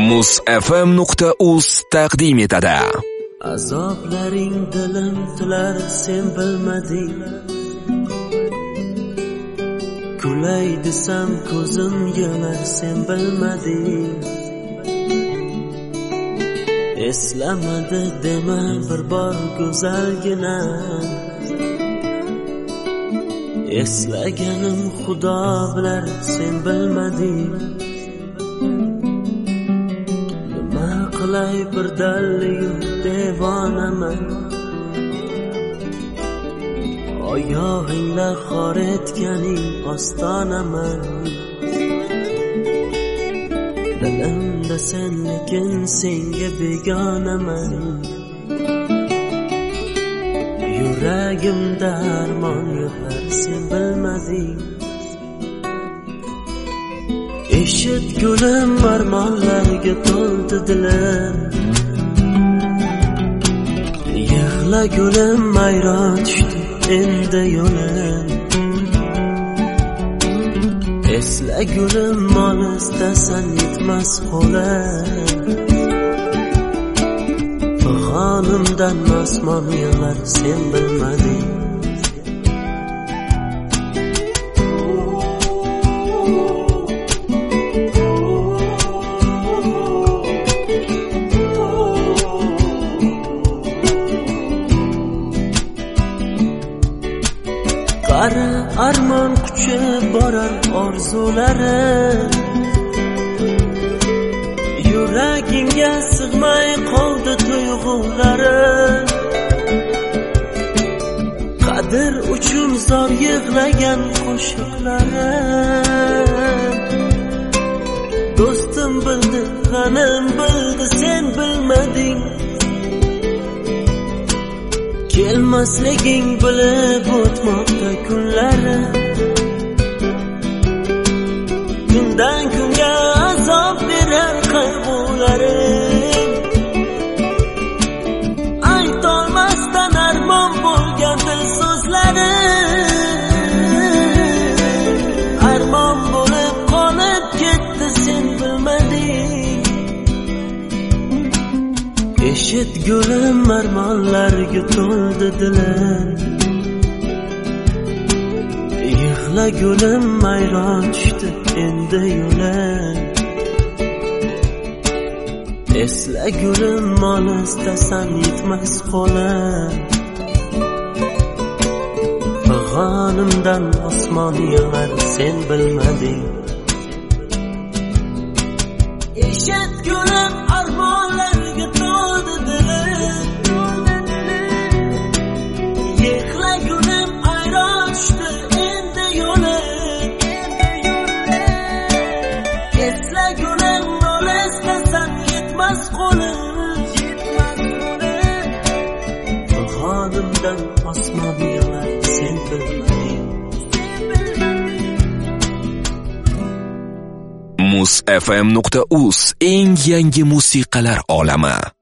muzfm.uz taqdim etadi. Azoblaring dilim tilar sen bilmading. Kulay desam ko'zim yonar sen bilmading. Eslamadi dema bir bor go'zalgina. Eslaganim Xudo bilar sen bilmading. Nima qilay bir dalli devonaman. Oyog'ingda xor etganing ostonaman. Dilimda sen lekin senga begonaman. Yuragimda armon yo'qlar sen bilmading. Eshit gulim armonlarga to'ldi dilim. Yig'la gulim ayron tushdi endi yo'lim. Esla gulim olisdasan yetmas qo'lim. G'onimdan osmon yig'lar sen bilmading. Qara armon kuchib borar orzulari. Yuragingga sig'may qoldi tuyg'ulari. Qadr uchun zor yig'lagan qo'shiqlari. Do'stim bildi, g'anim bildi sen bilmading. Kelmasliging bilib o'tmoqda kunlari. Kundan kunga azob berar qayg'ularim. Aytolmasdan armon bo'lgan dil so'zlari. Armon bo'lib qolib ketdi sen bilmading. Eshit gulim armonlarga to'ldi dilim. Yig'la gulim ayron tushdi endi yo'lim. Esla gulim olisdasan yetmas qo'lim. G'onimdan osmon yig'lar sen bilmading. Eshit gulim armonlarga to'ldi dilim. Yig'la gulim ayron tushdi endi yo'lim. Esla gulim olisdasan yetmas qo'lim. G'onimdan osmon yig'lar sen bilmading. muzfm.uz eng yangi musiqalar olami.